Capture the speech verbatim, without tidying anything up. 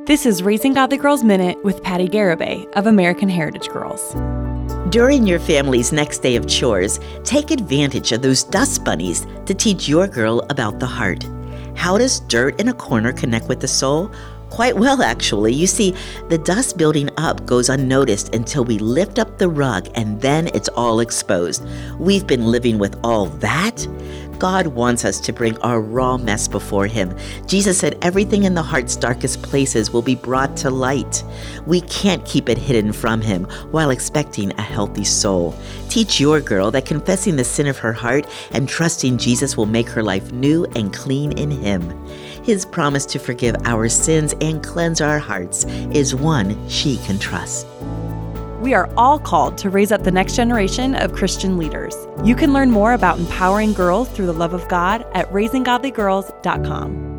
This is Raising Godly Girls Minute with Patty Garibay of American Heritage Girls. During your family's next day of chores, take advantage of those dust bunnies to teach your girl about the heart. How does dirt in a corner connect with the soul? Quite well, actually. You see, the dust building up goes unnoticed until we lift up the rug, and then it's all exposed. We've been living with all that. God wants us to bring our raw mess before Him. Jesus said everything in the heart's darkest places will be brought to light. We can't keep it hidden from Him while expecting a healthy soul. Teach your girl that confessing the sin of her heart and trusting Jesus will make her life new and clean in Him. His promise to forgive our sins and cleanse our hearts is one she can trust. We are all called to raise up the next generation of Christian leaders. You can learn more about empowering girls through the love of God at raising godly girls dot com.